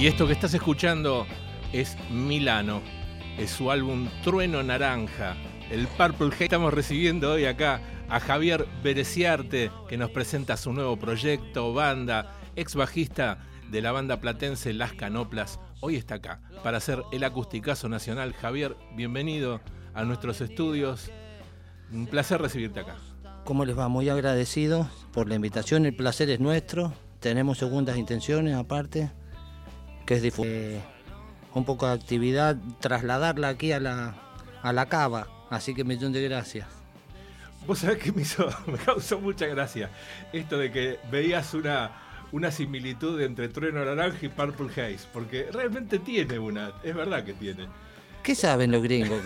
Y esto que estás escuchando es Milano, es su álbum Trueno Naranja, el Purple Haze. Estamos recibiendo hoy acá a Javier Bereciarte, que nos presenta su nuevo proyecto, banda, ex bajista de la banda platense Las Canoplas. Hoy está acá para hacer el acusticazo nacional. Javier, bienvenido a nuestros estudios. Un placer recibirte acá. ¿Cómo les va? Muy agradecido por la invitación. El placer es nuestro. Tenemos segundas intenciones aparte, que es difundir un poco de actividad, trasladarla aquí a la cava. Así que millón de gracias. Vos sabés que me causó mucha gracia esto de que veías una similitud entre Trueno Naranja y Purple Haze, porque realmente tiene una, es verdad que tiene. ¿Qué saben los gringos?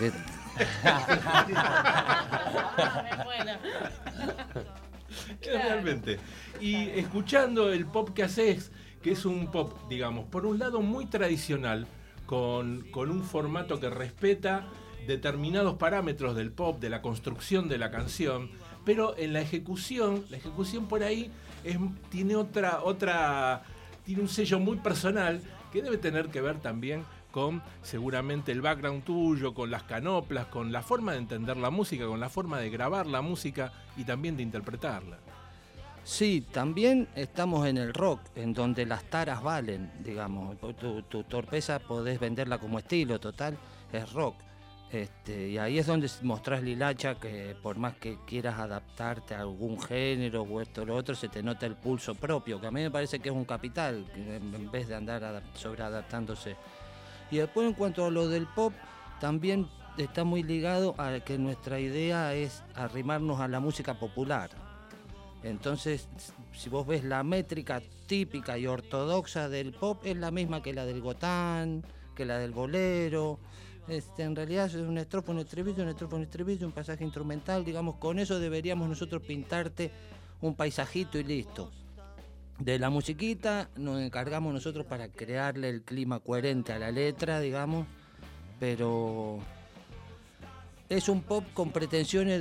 Realmente. Y escuchando el pop que haces, que es un pop, digamos, por un lado muy tradicional, con un formato que respeta determinados parámetros del pop, de la construcción de la canción, pero en la ejecución por ahí tiene tiene un sello muy personal que debe tener que ver también con seguramente el background tuyo, con las canoplas, con la forma de entender la música, con la forma de grabar la música y también de interpretarla. Sí, también estamos en el rock, en donde las taras valen, digamos. Tu torpeza podés venderla como estilo, total, es rock. Y ahí es donde mostrás Lilacha, que por más que quieras adaptarte a algún género o esto o lo otro, se te nota el pulso propio, que a mí me parece que es un capital, en vez de andar sobreadaptándose. Y después, en cuanto a lo del pop, también está muy ligado a que nuestra idea es arrimarnos a la música popular. Entonces, si vos ves la métrica típica y ortodoxa del pop, es la misma que la del gotán, que la del bolero. En realidad es una estrofa, un estribillo, un pasaje instrumental, digamos, con eso deberíamos nosotros pintarte un paisajito y listo. De la musiquita nos encargamos nosotros para crearle el clima coherente a la letra, digamos, pero es un pop con pretensiones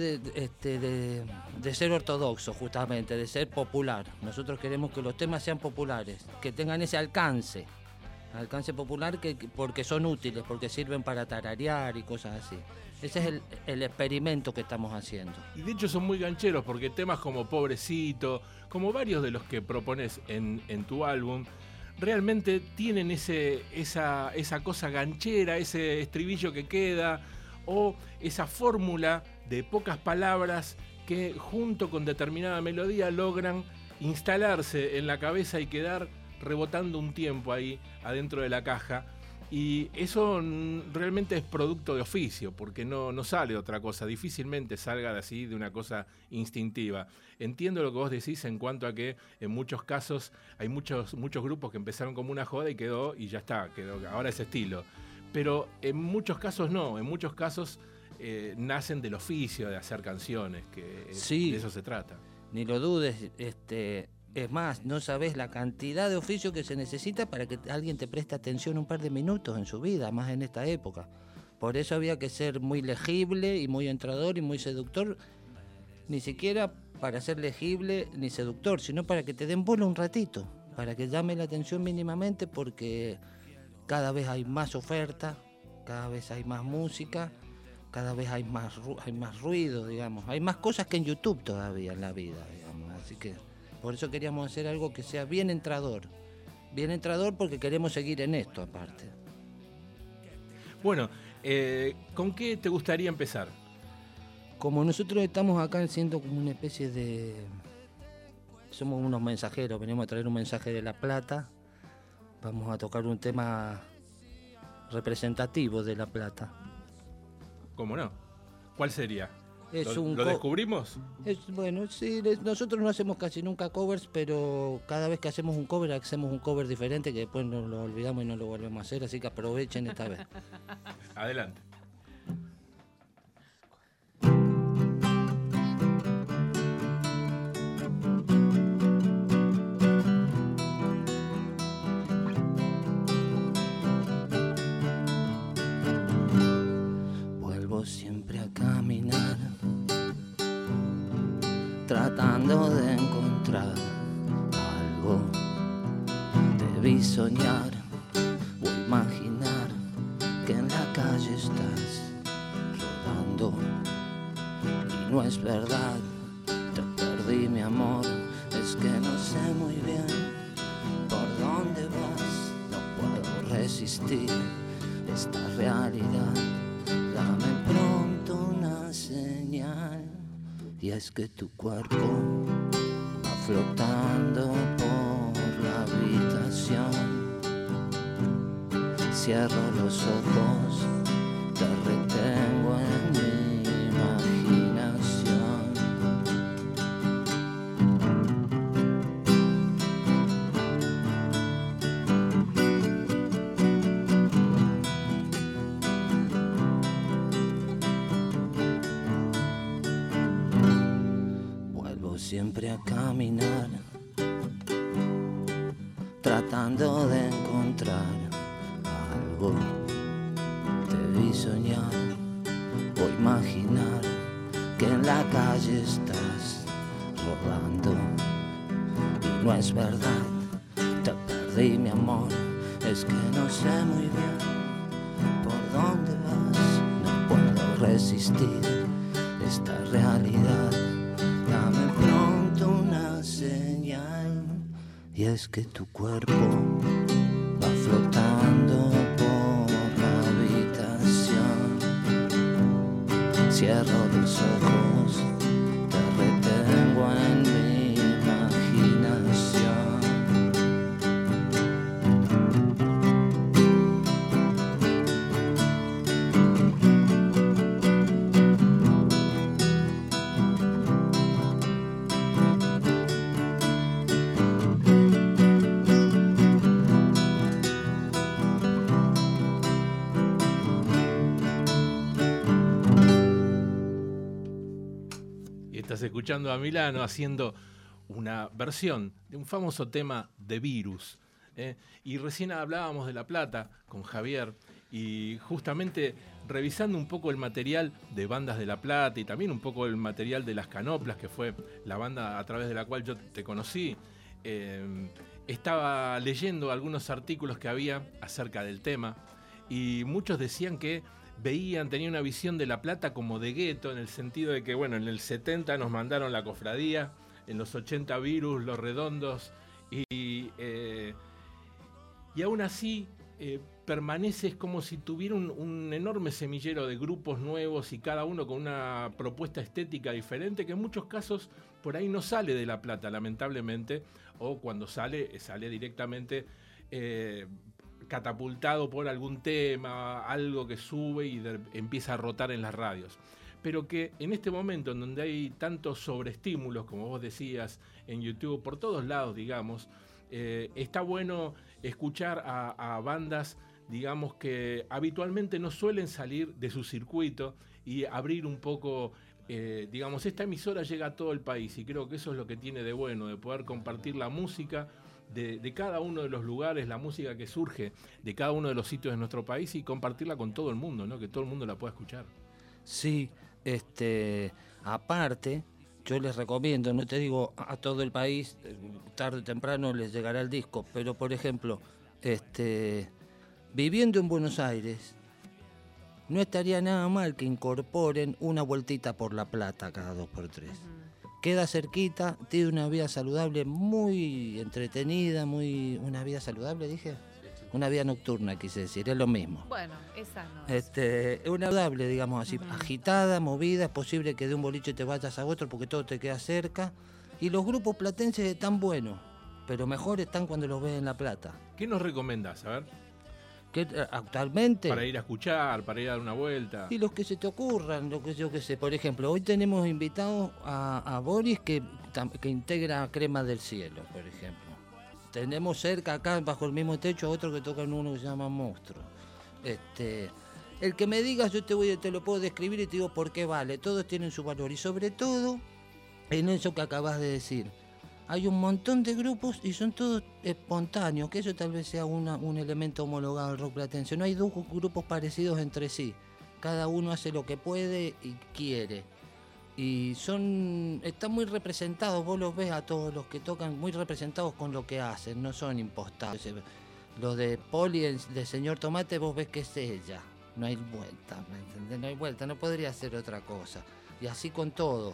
de ser ortodoxo, justamente, de ser popular. Nosotros queremos que los temas sean populares, que tengan ese alcance popular, porque son útiles, porque sirven para tararear y cosas así. Ese es el experimento que estamos haciendo. Y de hecho son muy gancheros, porque temas como Pobrecito, como varios de los que propones en tu álbum, realmente tienen esa cosa ganchera, ese estribillo que queda, o esa fórmula de pocas palabras que junto con determinada melodía logran instalarse en la cabeza y quedar rebotando un tiempo ahí adentro de la caja. Y eso realmente es producto de oficio, porque no sale otra cosa, difícilmente salga de así, de una cosa instintiva. Entiendo lo que vos decís en cuanto a que en muchos casos hay muchos grupos que empezaron como una joda y quedó, y ya está, ahora es estilo. Pero en muchos casos no, en muchos casos nacen del oficio de hacer canciones, que sí, de eso se trata. Ni lo dudes, es más, no sabés la cantidad de oficio que se necesita para que alguien te preste atención un par de minutos en su vida, más en esta época. Por eso había que ser muy legible y muy entrador y muy seductor, ni siquiera para ser legible ni seductor, sino para que te den bola un ratito, para que llame la atención mínimamente, porque cada vez hay más oferta, cada vez hay más música, cada vez hay más ruido, digamos. Hay más cosas que en YouTube todavía en la vida, digamos. Así que por eso queríamos hacer algo que sea bien entrador porque queremos seguir en esto aparte. Bueno, ¿con qué te gustaría empezar? Como nosotros estamos acá siendo como una especie de... Somos unos mensajeros, venimos a traer un mensaje de La Plata. Vamos a tocar un tema representativo de La Plata. ¿Cómo no? ¿Cuál sería? ¿Lo descubrimos? Bueno, sí, nosotros no hacemos casi nunca covers, pero cada vez que hacemos un cover diferente, que después nos lo olvidamos y no lo volvemos a hacer, así que aprovechen esta vez. Adelante. Vuelvo siempre a caminar, tratando de encontrar algo. Debí soñar estás rodando. Y no es verdad, te perdí mi amor, es que no sé muy bien por dónde vas. No puedo resistir esta realidad, dame pronto una señal. Y es que tu cuerpo va flotando por la habitación. Cierro los ojos, te retengo en mi imaginación. Vuelvo siempre a caminar, tratando de encontrar algo. Te vi soñar o imaginar que en la calle estás rodando. Y no es verdad, te perdí mi amor, es que no sé muy bien por dónde vas. No puedo resistir esta realidad, dame pronto una señal. Y es que tu cuerpo va flotando por la habitación. Cierro los ojos, te retengo en mi imaginación. Estás escuchando a Milano haciendo una versión de un famoso tema de Virus. Y recién hablábamos de La Plata con Javier y justamente revisando un poco el material de bandas de La Plata y también un poco el material de Las Canoplas, que fue la banda a través de la cual yo te conocí. Estaba leyendo algunos artículos que había acerca del tema y muchos decían que tenían una visión de La Plata como de gueto, en el sentido de que, bueno, en el 70 nos mandaron La Cofradía, en los 80 Virus, Los Redondos, y aún así permanece como si tuviera un enorme semillero de grupos nuevos y cada uno con una propuesta estética diferente, que en muchos casos por ahí no sale de La Plata, lamentablemente, o cuando sale directamente catapultado por algún tema, algo que sube y empieza a rotar en las radios. Pero que en este momento en donde hay tantos sobreestímulos, como vos decías, en YouTube, por todos lados, digamos, está bueno escuchar a bandas, digamos, que habitualmente no suelen salir de su circuito y abrir un poco, digamos, esta emisora llega a todo el país y creo que eso es lo que tiene de bueno, de poder compartir la música de cada uno de los lugares, la música que surge de cada uno de los sitios de nuestro país y compartirla con todo el mundo, ¿no? Que todo el mundo la pueda escuchar. Sí, aparte, yo les recomiendo, no te digo a todo el país, tarde o temprano les llegará el disco, pero por ejemplo, viviendo en Buenos Aires, no estaría nada mal que incorporen una vueltita por La Plata cada 2x3. Queda cerquita, tiene una vida saludable muy entretenida, una vida saludable, dije. Una vida nocturna, quise decir, es lo mismo. Bueno, esa no es. Una saludable, digamos así, agitada, movida, es posible que de un boliche te vayas a otro porque todo te queda cerca. Y los grupos platenses están buenos, pero mejor están cuando los ves en La Plata. ¿Qué nos recomendás? A ver. Que actualmente... Para ir a escuchar, para ir a dar una vuelta. Y los que se te ocurran, lo que yo que sé. Por ejemplo, hoy tenemos invitados a Boris que integra Crema del Cielo, por ejemplo. Tenemos cerca acá, bajo el mismo techo, a otro que toca en uno que se llama Monstruo. El que me digas, yo te lo puedo describir y te digo por qué vale. Todos tienen su valor. Y sobre todo, en eso que acabas de decir. Hay un montón de grupos y son todos espontáneos, que eso tal vez sea un elemento homologado al rock platense. No hay dos grupos parecidos entre sí. Cada uno hace lo que puede y quiere. Y están muy representados, vos los ves a todos los que tocan muy representados con lo que hacen, no son impostados. Los de Poli, de Señor Tomate, vos ves que es ella. no hay vuelta, ¿me entendés? No hay vuelta, no podría ser otra cosa. Y así con todos.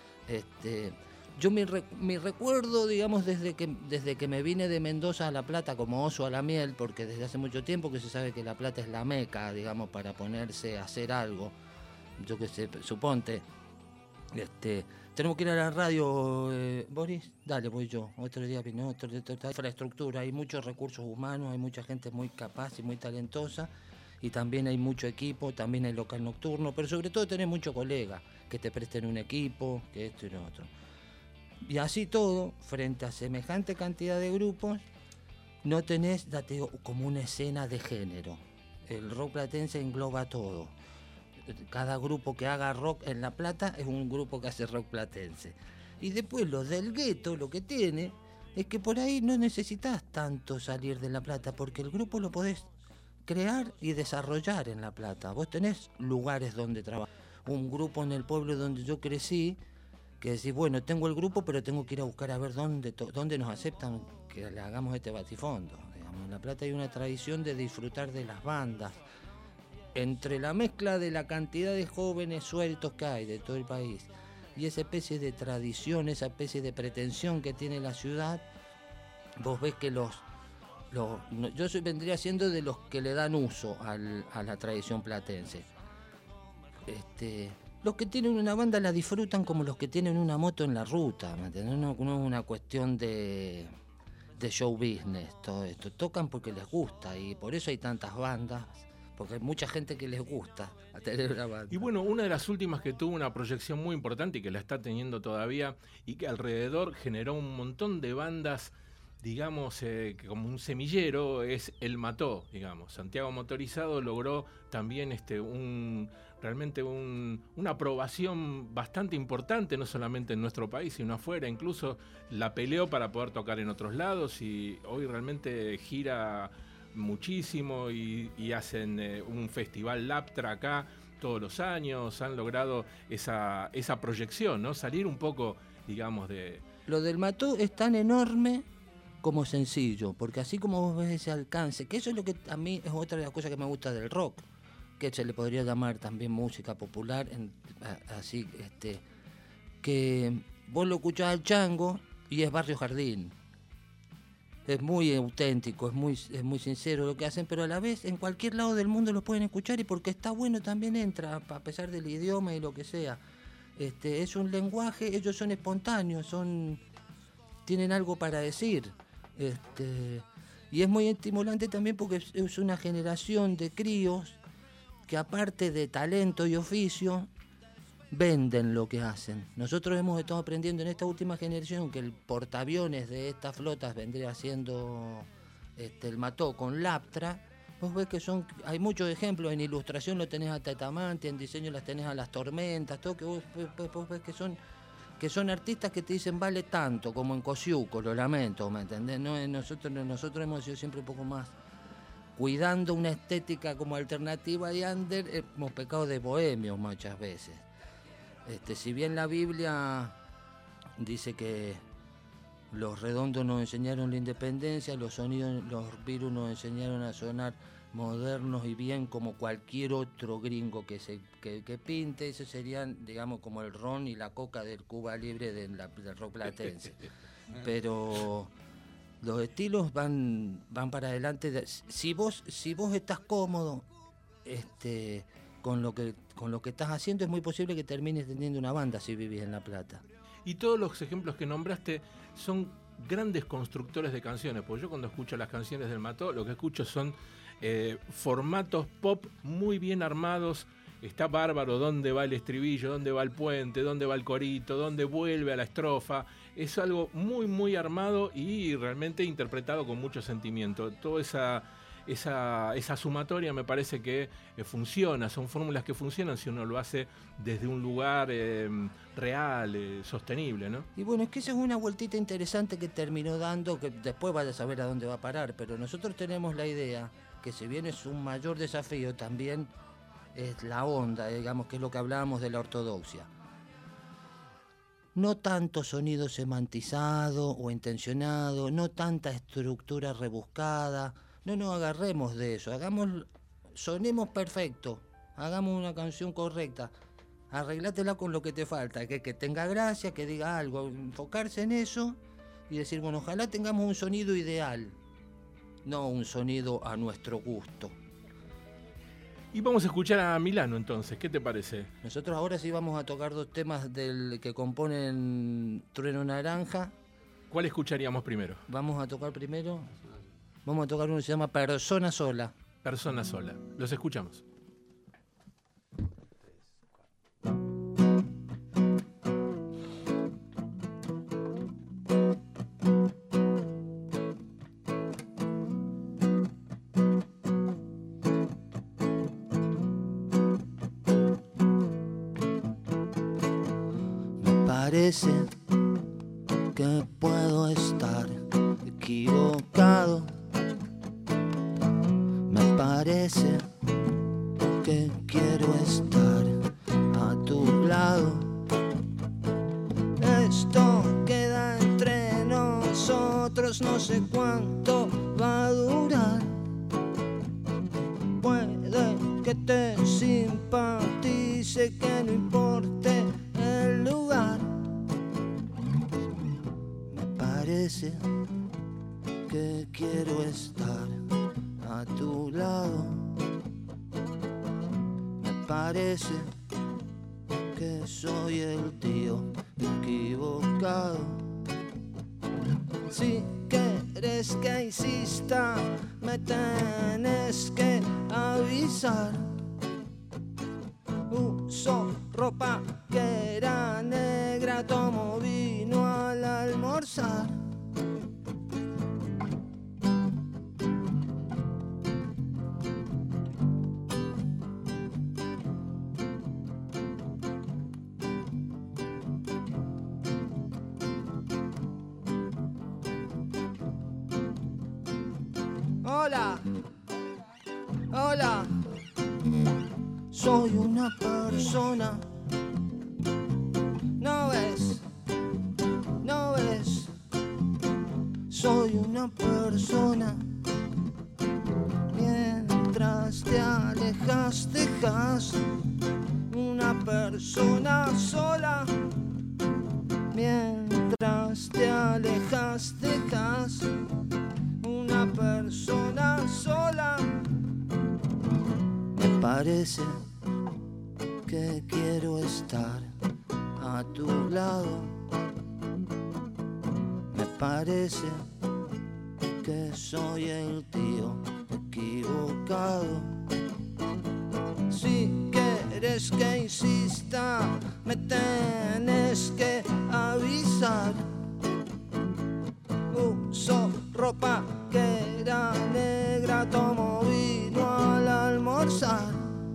Yo mi recuerdo, digamos, desde que me vine de Mendoza a La Plata como oso a la miel, porque desde hace mucho tiempo que se sabe que La Plata es la meca, digamos, para ponerse a hacer algo. Yo qué sé, suponte, tenemos que ir a la radio, Boris, dale, voy yo. Otro día vino infraestructura, hay muchos recursos humanos, hay mucha gente muy capaz y muy talentosa, y también hay mucho equipo, también hay local nocturno, pero sobre todo tenés muchos colegas que te presten un equipo, que esto y lo otro. Y así todo, frente a semejante cantidad de grupos, no tenés, ya te digo, como una escena de género. El rock platense engloba todo. Cada grupo que haga rock en La Plata es un grupo que hace rock platense. Y después los del gueto, lo que tiene, es que por ahí no necesitas tanto salir de La Plata, porque el grupo lo podés crear y desarrollar en La Plata. Vos tenés lugares donde trabajar. Un grupo en el pueblo donde yo crecí, que decís, bueno, tengo el grupo, pero tengo que ir a buscar a ver dónde nos aceptan que le hagamos este batifondo. Digamos, en La Plata hay una tradición de disfrutar de las bandas. Entre la mezcla de la cantidad de jóvenes sueltos que hay de todo el país y esa especie de tradición, esa especie de pretensión que tiene la ciudad, vos ves que vendría siendo de los que le dan uso a la tradición platense. Los que tienen una banda la disfrutan como los que tienen una moto en la ruta, ¿me entendés? No es una cuestión de show business, todo esto. Tocan porque les gusta y por eso hay tantas bandas, porque hay mucha gente que les gusta tener una banda. Y bueno, una de las últimas que tuvo una proyección muy importante y que la está teniendo todavía y que alrededor generó un montón de bandas, digamos, que como un semillero, es El Mató, digamos. Santiago Motorizado logró también realmente una aprobación bastante importante, no solamente en nuestro país, sino afuera. Incluso la peleó para poder tocar en otros lados y hoy realmente gira muchísimo y hacen un festival Laptra acá todos los años. Han logrado esa proyección, ¿no? Salir un poco, digamos, de... Lo del Mató es tan enorme como sencillo, porque así como vos ves ese alcance, que eso es lo que a mí es otra de las cosas que me gusta del rock, que se le podría llamar también música popular, así, que vos lo escuchás al Chango y es Barrio Jardín. Es muy auténtico, es muy sincero lo que hacen, pero a la vez en cualquier lado del mundo lo pueden escuchar y porque está bueno también entra, a pesar del idioma y lo que sea. Es un lenguaje, ellos son espontáneos, tienen algo para decir. Y es muy estimulante también porque es una generación de críos que aparte de talento y oficio, venden lo que hacen. Nosotros hemos estado aprendiendo en esta última generación que el portaaviones de estas flotas vendría siendo el Mató con Laptra. Vos ves que hay muchos ejemplos, en ilustración lo tenés a Tatamante, en diseño las tenés a Las Tormentas, todo que vos ves que son artistas que te dicen vale tanto, como en Cosiuco, lo lamento, ¿me entendés? No, nosotros hemos sido siempre un poco más cuidando una estética como alternativa de under, hemos pecado de bohemios muchas veces. Si bien la Biblia dice que los redondos nos enseñaron la independencia, los virus nos enseñaron a sonar modernos y bien como cualquier otro gringo que pinte, esos serían, digamos, como el ron y la coca del Cuba Libre del rock platense. Pero los estilos van para adelante. Si vos estás cómodo con lo que estás haciendo, es muy posible que termines teniendo una banda si vivís en La Plata. Y todos los ejemplos que nombraste son grandes constructores de canciones, porque yo cuando escucho las canciones del Mató, lo que escucho son formatos pop muy bien armados. Está bárbaro dónde va el estribillo, dónde va el puente, dónde va el corito, dónde vuelve a la estrofa. Es algo muy, muy armado y realmente interpretado con mucho sentimiento. Toda esa sumatoria me parece que funciona, son fórmulas que funcionan si uno lo hace desde un lugar real, sostenible, ¿no? Y bueno, es que esa es una vueltita interesante que terminó dando, que después vaya a saber a dónde va a parar, pero nosotros tenemos la idea que si bien es un mayor desafío, también es la onda, digamos, que es lo que hablábamos de la ortodoxia. No tanto sonido semantizado o intencionado, no tanta estructura rebuscada. No nos agarremos de eso, sonemos perfecto, hagamos una canción correcta, arreglátela con lo que te falta, que tenga gracia, que diga algo, enfocarse en eso y decir, bueno, ojalá tengamos un sonido ideal, no un sonido a nuestro gusto. Y vamos a escuchar a Milano entonces, ¿qué te parece? Nosotros ahora sí vamos a tocar 2 temas del que componen Trueno Naranja. ¿Cuál escucharíamos primero? Vamos a tocar uno que se llama Persona Sola. Persona Sola. Los escuchamos. Parece que puedo estar equivocado. Me parece que quiero estar a tu lado. Esto queda entre nosotros, no sé cuánto va a durar. Puede que te simpatice, que no importe el lugar. Parece que quiero estar a tu lado. Me parece que soy el tío equivocado. Si quieres que insista, me tenés que avisar. Uso ropa que era negra, tomo vino al almorzar. Hola, hola, soy una persona. No ves, no ves, soy una persona. Mientras te alejas, dejas una persona sola. Mientras te alejas, dejas una persona sola. Me parece que quiero estar a tu lado. Me parece que soy el tío equivocado. Si quieres que insista, me tenés que avisar. Uso ropa que era negra, tomo vino al almorzar.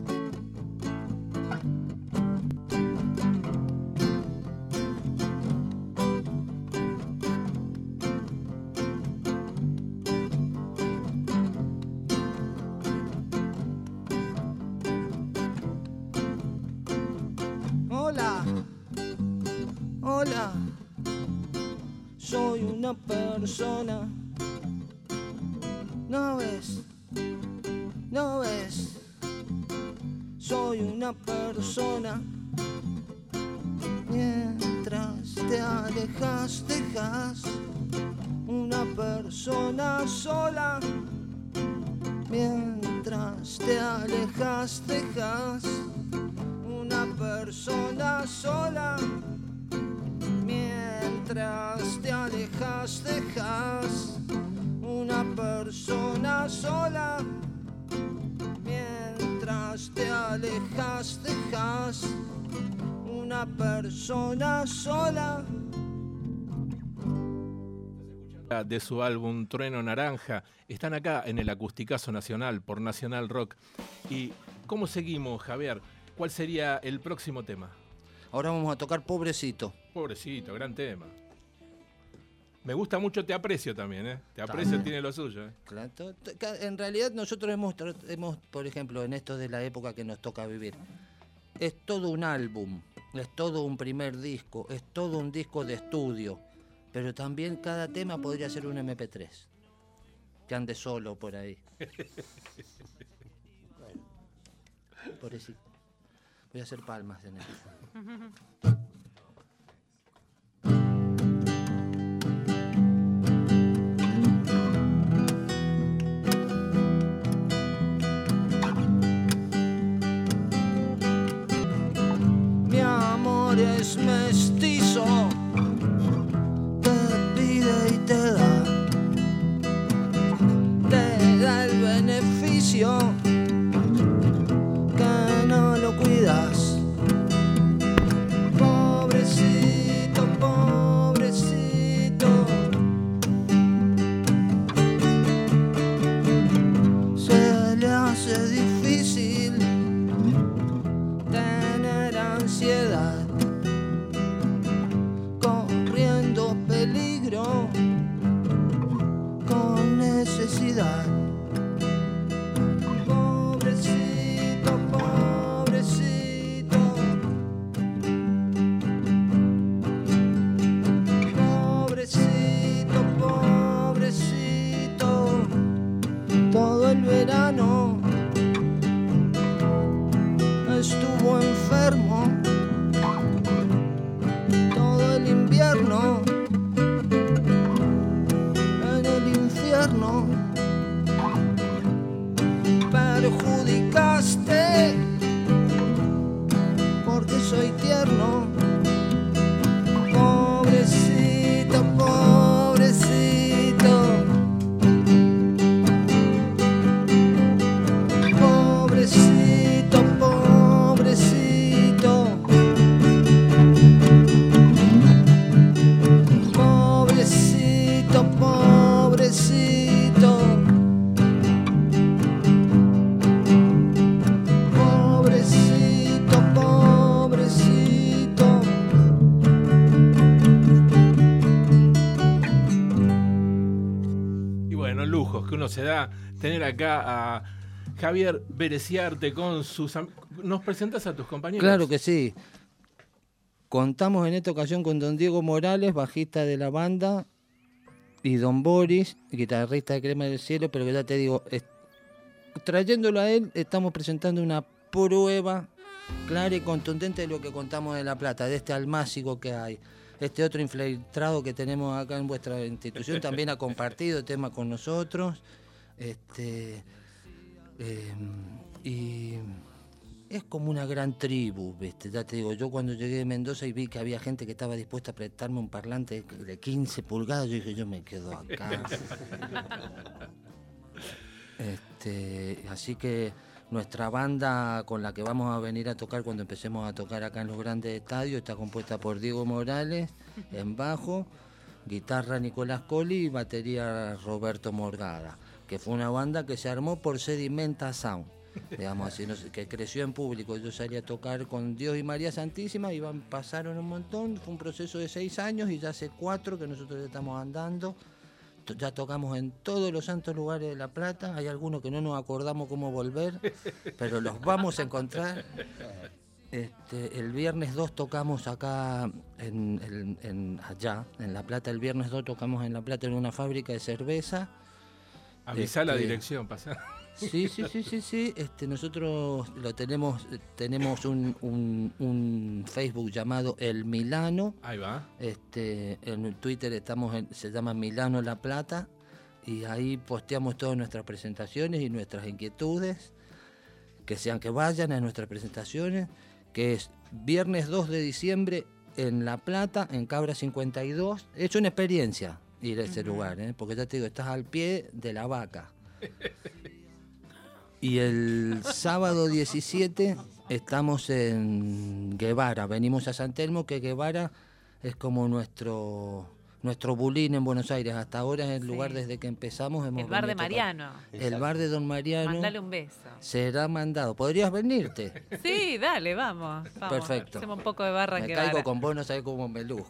Hola, hola, soy una persona. No ves, no ves, soy una persona. Mientras te alejas, dejas una persona sola. Mientras te alejas, dejas una persona sola. Mientras te alejas, dejas una persona sola. Mientras te alejas, dejas una persona sola. De su álbum Trueno Naranja, están acá en el Acusticazo Nacional por Nacional Rock. ¿Y cómo seguimos, Javier? ¿Cuál sería el próximo tema? Ahora vamos a tocar Pobrecito. Pobrecito, gran tema. Me gusta mucho Te Aprecio también, ¿eh? Te Aprecio También. tiene lo suyo, ¿eh? Claro, en realidad nosotros hemos, por ejemplo, en esto de la época que nos toca vivir, es todo un álbum, es todo un primer disco, es todo un disco de estudio, pero también cada tema podría ser un MP3, que ande solo por ahí. Bueno, pobrecito. Voy a hacer palmas en esto. Mi amor es mestizo, te pide y te da el beneficio que no lo cuidas. Pobrecito, pobrecito, se le hace difícil tener ansiedad, corriendo peligro con necesidad. Pobrecito, pobrecito, pobrecito, pobrecito, todo el verano estuvo enfermo, todo el invierno en el infierno. Perjudicaste porque soy tierno. Pobrecito, pobrecito, pobrecito, pobrecito, pobrecito, pobrecito, pobrecito, pobrecito. Y bueno, lujos que uno se da tener acá a Javier Bereciarte con sus... ¿Nos presentas a tus compañeros? Claro que sí. Contamos en esta ocasión con don Diego Morales, bajista de la banda, y don Boris, guitarrista de Crema del Cielo, pero que ya te digo, trayéndolo a él, estamos presentando una prueba clara y contundente de lo que contamos de La Plata, de este almácigo que hay. Este otro infiltrado que tenemos acá en vuestra institución también ha compartido temas con nosotros. Y es como una gran tribu, ¿viste? Ya te digo, yo cuando llegué de Mendoza y vi que había gente que estaba dispuesta a prestarme un parlante de 15 pulgadas, yo dije, yo me quedo acá. Así que nuestra banda con la que vamos a venir a tocar cuando empecemos a tocar acá en los grandes estadios está compuesta por Diego Morales en bajo, guitarra Nicolás Colli y batería Roberto Morgada, que fue una banda que se armó por Sedimenta Sound, digamos así, no sé, que creció en público. Yo salí a tocar con Dios y María Santísima, pasaron un montón, fue un proceso de 6 años y ya hace 4 que nosotros estamos andando. Ya tocamos en todos los santos lugares de La Plata. Hay algunos que no nos acordamos cómo volver, pero los vamos a encontrar. El viernes 2 tocamos acá allá, en La Plata. El viernes 2 tocamos en La Plata en una fábrica de cerveza. Avisá la dirección, pasá. Sí. Nosotros tenemos un Facebook llamado El Milano. Ahí va. En Twitter se llama Milano La Plata, y ahí posteamos todas nuestras presentaciones y nuestras inquietudes, que vayan a nuestras presentaciones, que es viernes 2 de diciembre en La Plata, en Cabra 52. He hecho una experiencia ir a ese lugar, porque ya te digo, estás al pie de la vaca. Y el sábado 17 estamos en Guevara, venimos a San Telmo, que Guevara es como nuestro bulín en Buenos Aires. Hasta ahora es el lugar desde que empezamos. El bar de Mariano. El bar de don Mariano. Mandale un beso. Será mandado. ¿Podrías venirte? Sí, dale, vamos. Perfecto. Hacemos un poco de barra en Guevara. Caigo con vos, no sabés cómo me luzco.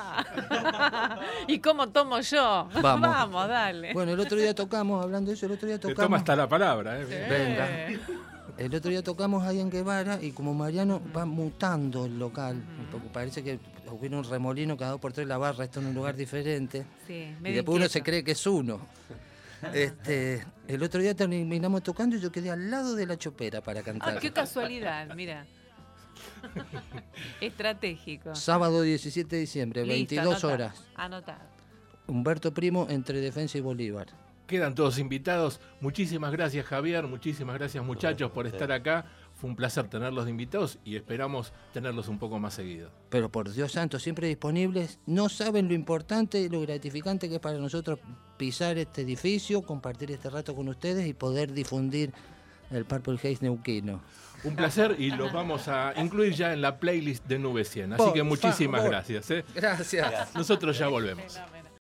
¿Y cómo tomo yo? Vamos, dale. Bueno, el otro día tocamos, hablando de eso, Te toma hasta la palabra, Sí. Venga. El otro día tocamos ahí en Guevara y como Mariano va mutando el local, porque parece que hubiera un remolino cada 2 por 3 la barra, está en un lugar diferente. Sí, y después uno se cree que es uno. El otro día terminamos tocando y yo quedé al lado de la chopera para cantar. Ah, qué casualidad, mira. Estratégico. Sábado 17 de diciembre, Listo, 22 horas. Anotado. Humberto Primo, entre Defensa y Bolívar. Quedan todos invitados. Muchísimas gracias, Javier. Muchísimas gracias, muchachos, por estar acá. Fue un placer tenerlos de invitados y esperamos tenerlos un poco más seguido. Pero por Dios santo, siempre disponibles. No saben lo importante y lo gratificante que es para nosotros pisar este edificio, compartir este rato con ustedes y poder difundir el Purple Haze neuquino. Un placer y los vamos a incluir ya en la playlist de Nube 100. Así que muchísimas gracias. Gracias. Nosotros ya volvemos.